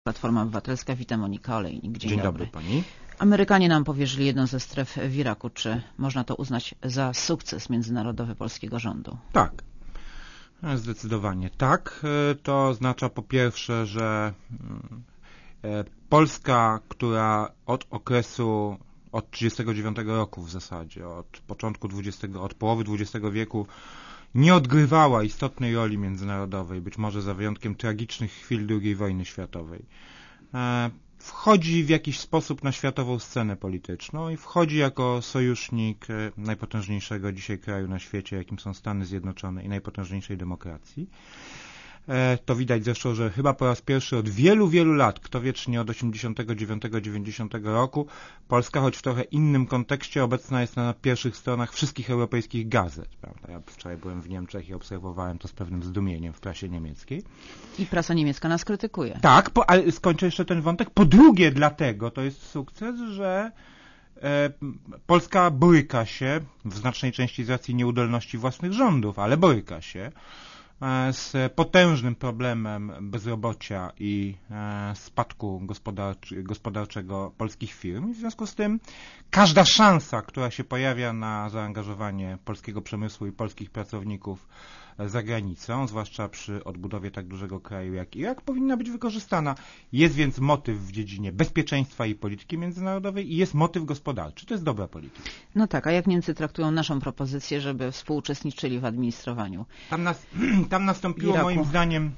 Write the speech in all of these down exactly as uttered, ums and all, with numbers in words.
Platforma Obywatelska, witam, Monika Olejnik. Dzień, Dzień dobry. dobry pani. Amerykanie nam powierzyli jedną ze stref w Iraku. Czy można to uznać za sukces międzynarodowy polskiego rządu? Tak, zdecydowanie tak. To oznacza po pierwsze, że Polska, która od okresu, od trzydziestego dziewiątego roku w zasadzie, od początku dwudziestego, od połowy dwudziestego wieku nie odgrywała istotnej roli międzynarodowej, być może za wyjątkiem tragicznych chwil drugiej wojny światowej, wchodzi w jakiś sposób na światową scenę polityczną i wchodzi jako sojusznik najpotężniejszego dzisiaj kraju na świecie, jakim są Stany Zjednoczone, i najpotężniejszej demokracji. To widać zresztą, że chyba po raz pierwszy od wielu, wielu lat, kto wie czy nie od osiemdziesiątego dziewiątego dziewięćdziesiątego roku, Polska, choć w trochę innym kontekście, obecna jest na pierwszych stronach wszystkich europejskich gazet. Prawda? Ja wczoraj byłem w Niemczech i obserwowałem to z pewnym zdumieniem w prasie niemieckiej. I prasa niemiecka nas krytykuje. Tak, po, ale skończę jeszcze ten wątek. Po drugie, dlatego to jest sukces, że e, Polska boryka się, w znacznej części z racji nieudolności własnych rządów, ale boryka się z potężnym problemem bezrobocia i spadku gospodarczy, gospodarczego polskich firm. I w związku z tym każda szansa, która się pojawia na zaangażowanie polskiego przemysłu i polskich pracowników za granicą, zwłaszcza przy odbudowie tak dużego kraju jak Irak, powinna być wykorzystana. Jest więc motyw w dziedzinie bezpieczeństwa i polityki międzynarodowej i jest motyw gospodarczy. To jest dobra polityka. No tak, a jak Niemcy traktują naszą propozycję, żeby współuczestniczyli w administrowaniu? Tam, nas, tam nastąpiło Iraku. moim zdaniem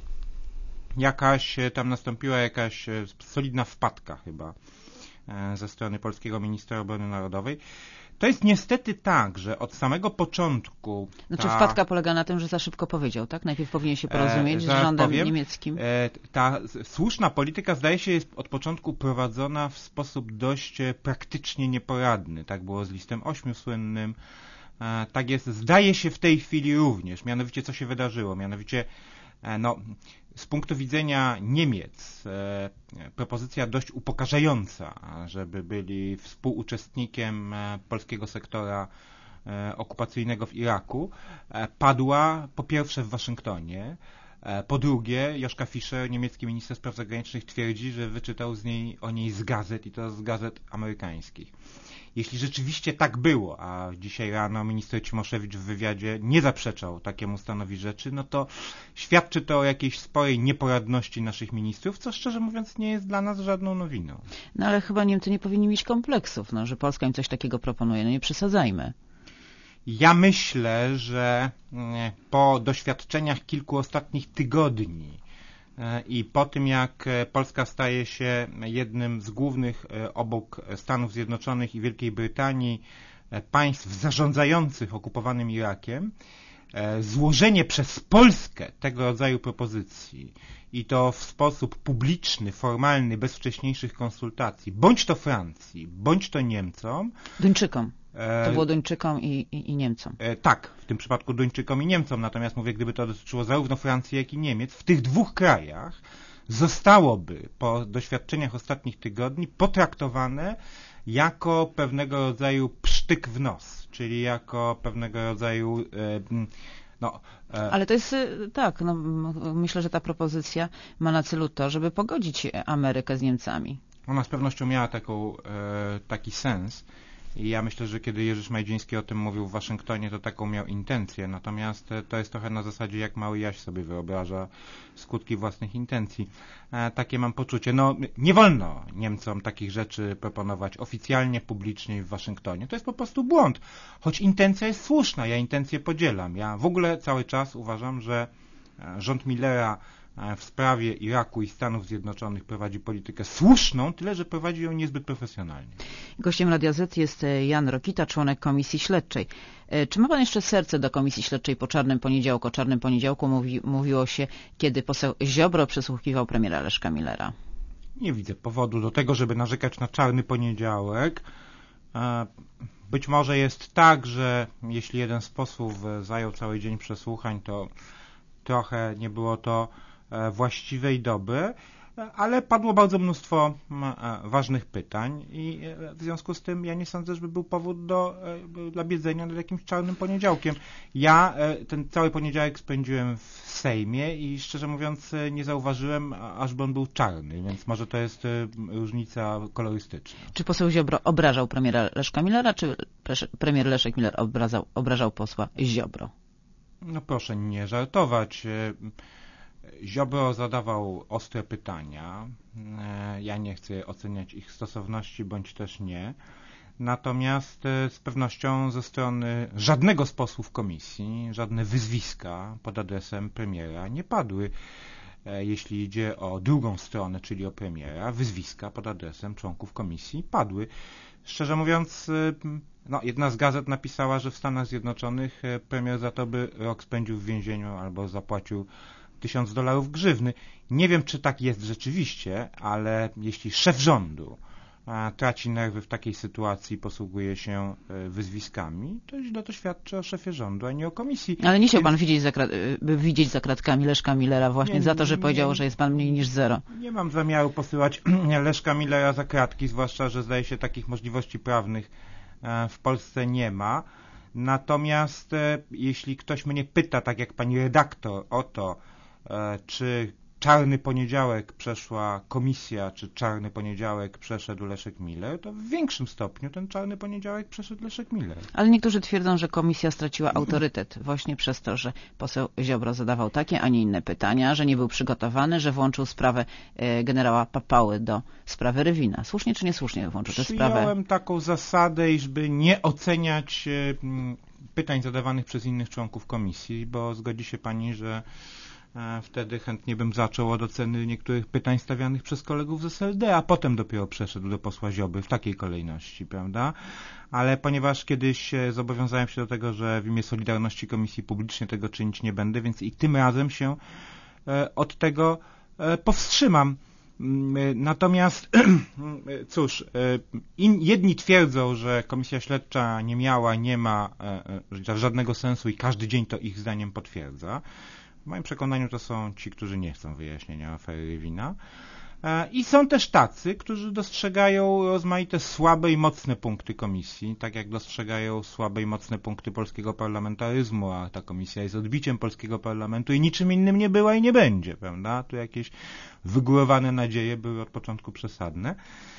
jakaś, tam nastąpiła jakaś solidna wpadka chyba ze strony polskiego ministra obrony narodowej. To jest niestety tak, że od samego początku... Znaczy ta, wpadka polega na tym, że za szybko powiedział, tak? Najpierw powinien się porozumieć e, z rządem powiem, niemieckim. E, ta słuszna polityka, zdaje się, jest od początku prowadzona w sposób dość praktycznie nieporadny. Tak było z listem ośmiu słynnym. E, tak jest, zdaje się, w tej chwili również. Mianowicie co się wydarzyło? Mianowicie e, no, z punktu widzenia Niemiec e, propozycja dość upokarzająca, żeby byli współuczestnikiem e, polskiego sektora e, okupacyjnego w Iraku, e, padła po pierwsze w Waszyngtonie, e, po drugie Joschka Fischer, niemiecki minister spraw zagranicznych, twierdzi, że wyczytał z niej, o niej z gazet i to z gazet amerykańskich. Jeśli rzeczywiście tak było, a dzisiaj rano minister Cimoszewicz w wywiadzie nie zaprzeczał takiemu stanowi rzeczy, no to świadczy to o jakiejś sporej nieporadności naszych ministrów, co szczerze mówiąc nie jest dla nas żadną nowiną. No ale chyba Niemcy nie powinni mieć kompleksów, no, że Polska im coś takiego proponuje. No nie przesadzajmy. Ja myślę, że po doświadczeniach kilku ostatnich tygodni i po tym, jak Polska staje się jednym z głównych obok Stanów Zjednoczonych i Wielkiej Brytanii państw zarządzających okupowanym Irakiem, złożenie przez Polskę tego rodzaju propozycji i to w sposób publiczny, formalny, bez wcześniejszych konsultacji, bądź to Francji, bądź to Niemcom. Duńczykom. To było Duńczykom i, i, i Niemcom. E, tak, w tym przypadku Duńczykom i Niemcom, natomiast mówię, gdyby to dotyczyło zarówno Francji, jak i Niemiec, w tych dwóch krajach zostałoby po doświadczeniach ostatnich tygodni potraktowane jako pewnego rodzaju psztyk w nos, czyli jako pewnego rodzaju e, no, e... Ale to jest tak, no, myślę, że ta propozycja ma na celu to, żeby pogodzić Amerykę z Niemcami. Ona z pewnością miała taką, e, taki sens. I ja myślę, że kiedy Jerzy Szmajdziński o tym mówił w Waszyngtonie, to taką miał intencję. Natomiast to jest trochę na zasadzie, jak mały Jaś sobie wyobraża skutki własnych intencji. E, takie mam poczucie. No, nie wolno Niemcom takich rzeczy proponować oficjalnie, publicznie w Waszyngtonie. To jest po prostu błąd. Choć intencja jest słuszna, ja intencję podzielam. Ja w ogóle cały czas uważam, że rząd Millera w sprawie Iraku i Stanów Zjednoczonych prowadzi politykę słuszną, tyle że prowadzi ją niezbyt profesjonalnie. Gościem Radia Z jest Jan Rokita, członek Komisji Śledczej. Czy ma pan jeszcze serce do Komisji Śledczej po Czarnym Poniedziałku? O Czarnym Poniedziałku mówi, mówiło się, kiedy poseł Ziobro przesłuchiwał premiera Leszka Millera. Nie widzę powodu do tego, żeby narzekać na Czarny Poniedziałek. Być może jest tak, że jeśli jeden z posłów zajął cały dzień przesłuchań, to trochę nie było to właściwej doby, ale padło bardzo mnóstwo ważnych pytań i w związku z tym ja nie sądzę, żeby był powód do, dla biedzenia nad jakimś czarnym poniedziałkiem. Ja ten cały poniedziałek spędziłem w Sejmie i szczerze mówiąc nie zauważyłem, ażby on był czarny, więc może to jest różnica kolorystyczna. Czy poseł Ziobro obrażał premiera Leszka Millera, czy premier Leszek Miller obrażał, obrażał posła Ziobro? No proszę nie żartować. Ziobro zadawał ostre pytania. Ja nie chcę oceniać ich stosowności, bądź też nie. Natomiast z pewnością ze strony żadnego z posłów komisji, żadne wyzwiska pod adresem premiera nie padły. Jeśli idzie o drugą stronę, czyli o premiera, wyzwiska pod adresem członków komisji padły. Szczerze mówiąc, no, jedna z gazet napisała, że w Stanach Zjednoczonych premier za to by rok spędził w więzieniu albo zapłacił tysiąc dolarów grzywny. Nie wiem, czy tak jest rzeczywiście, ale jeśli szef rządu a, traci nerwy w takiej sytuacji, posługuje się e, wyzwiskami, to źle to świadczy o szefie rządu, a nie o komisji. Ale nie chciał pan widzieć za, krat, by widzieć za kratkami Leszka Millera właśnie nie, za to, że nie, powiedział, że jest pan mniej niż zero. Nie mam zamiaru posyłać Leszka Millera za kratki, zwłaszcza, że zdaje się takich możliwości prawnych e, w Polsce nie ma. Natomiast e, jeśli ktoś mnie pyta, tak jak pani redaktor, o to, czy czarny poniedziałek przeszła komisja, czy czarny poniedziałek przeszedł Leszek Miller, to w większym stopniu ten czarny poniedziałek przeszedł Leszek Miller. Ale niektórzy twierdzą, że komisja straciła autorytet właśnie przez to, że poseł Ziobro zadawał takie, a nie inne pytania, że nie był przygotowany, że włączył sprawę e, generała Papały do sprawy Rywina. Słusznie czy niesłusznie włączył tę sprawę? Przyjąłem taką zasadę, iżby nie oceniać e, pytań zadawanych przez innych członków komisji, bo zgodzi się pani, że wtedy chętnie bym zaczął od oceny niektórych pytań stawianych przez kolegów z S L D, a potem dopiero przeszedł do posła Ziobry w takiej kolejności, prawda? Ale ponieważ kiedyś zobowiązałem się do tego, że w imię Solidarności Komisji publicznie tego czynić nie będę, więc i tym razem się od tego powstrzymam. Natomiast cóż, jedni twierdzą, że komisja śledcza nie miała, nie ma żadnego sensu i każdy dzień to ich zdaniem potwierdza. W moim przekonaniu to są ci, którzy nie chcą wyjaśnienia afery Rywina. I są też tacy, którzy dostrzegają rozmaite słabe i mocne punkty komisji, tak jak dostrzegają słabe i mocne punkty polskiego parlamentaryzmu, a ta komisja jest odbiciem polskiego parlamentu i niczym innym nie była i nie będzie, prawda? Tu jakieś wygórowane nadzieje były od początku przesadne.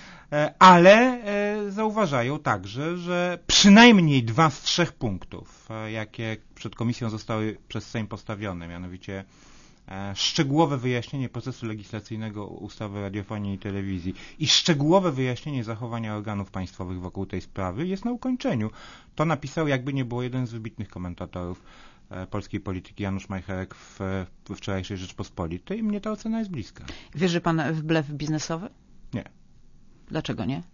Ale zauważają także, że przynajmniej dwa z trzech punktów, jakie przed komisją zostały przez Sejm postawione, mianowicie szczegółowe wyjaśnienie procesu legislacyjnego ustawy o radiofonii i telewizji i szczegółowe wyjaśnienie zachowania organów państwowych wokół tej sprawy, jest na ukończeniu. To napisał, jakby nie było, jeden z wybitnych komentatorów polskiej polityki, Janusz Majcherek, w, w wczorajszej Rzeczpospolitej i mnie ta ocena jest bliska. Wierzy pan w blef biznesowy? Nie. Dlaczego nie?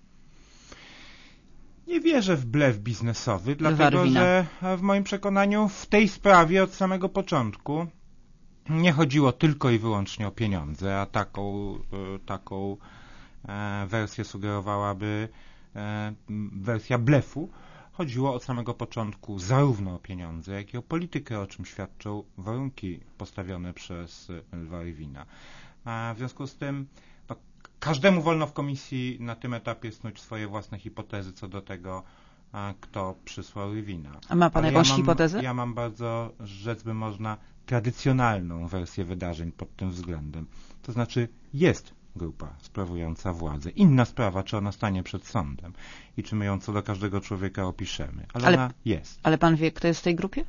Nie wierzę w blef biznesowy, dlatego że w moim przekonaniu w tej sprawie od samego początku nie chodziło tylko i wyłącznie o pieniądze, a taką, taką wersję sugerowałaby wersja blefu. Chodziło od samego początku zarówno o pieniądze, jak i o politykę, o czym świadczą warunki postawione przez Lwa Rywina. W związku z tym no, każdemu wolno w komisji na tym etapie snuć swoje własne hipotezy co do tego, kto przysłał Rywina. A ma pan Ale jakąś ja mam, hipotezę? Ja mam bardzo, rzec by można, tradycjonalną wersję wydarzeń pod tym względem. To znaczy jest grupa sprawująca władzę. Inna sprawa, czy ona stanie przed sądem i czy my ją co do każdego człowieka opiszemy. Ale, ale ona jest. Ale pan wie, kto jest w tej grupie?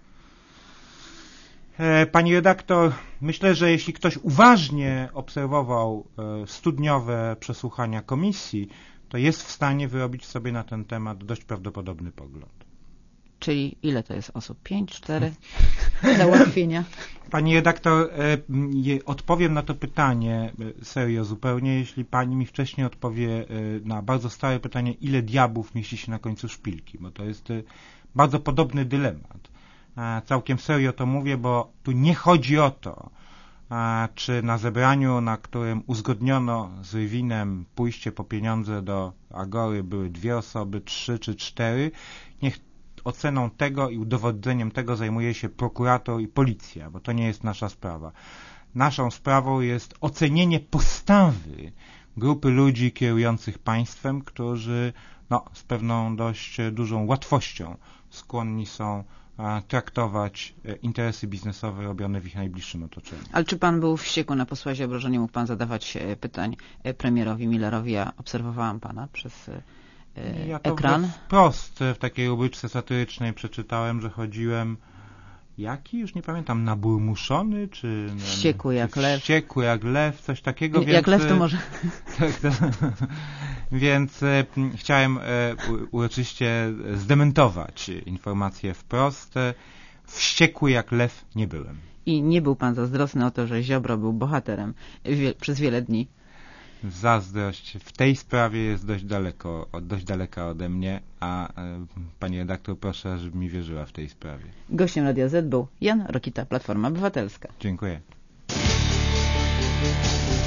Pani redaktor, myślę, że jeśli ktoś uważnie obserwował studniowe przesłuchania komisji, to jest w stanie wyrobić sobie na ten temat dość prawdopodobny pogląd. Czyli ile to jest osób? Pięć, cztery załatwienia? Pani redaktor, odpowiem na to pytanie serio zupełnie, jeśli pani mi wcześniej odpowie na bardzo stare pytanie, ile diabłów mieści się na końcu szpilki, bo to jest bardzo podobny dylemat. Całkiem serio to mówię, bo tu nie chodzi o to, czy na zebraniu, na którym uzgodniono z Rywinem pójście po pieniądze do Agory, były dwie osoby, trzy czy cztery. Niech oceną tego i udowodzeniem tego zajmuje się prokurator i policja, bo to nie jest nasza sprawa. naszą sprawą jest ocenienie postawy grupy ludzi kierujących państwem, którzy no, z pewną dość dużą łatwością skłonni są traktować interesy biznesowe robione w ich najbliższym otoczeniu. Ale czy pan był wściekły na posła Ziobro, że nie mógł pan zadawać pytań premierowi Millerowi? Ja obserwowałam pana przez ja to ekran. Wprost w takiej rubryczce satyrycznej przeczytałem, że chodziłem jaki? Już nie pamiętam, naburmuszony, czy... Wściekły jak lew. Wściekły jak lew, coś takiego. Jak więc, lew to może... Tak, to, więc e, chciałem e, uroczyście zdementować informację wprost. Wściekły jak lew nie byłem. I nie był pan zazdrosny o to, że Ziobro był bohaterem wie, przez wiele dni? Zazdrość w tej sprawie jest dość daleko, dość daleka ode mnie, a e, pani redaktor, proszę, żeby mi wierzyła w tej sprawie. Gościem Radia Z był Jan Rokita, Platforma Obywatelska. Dziękuję.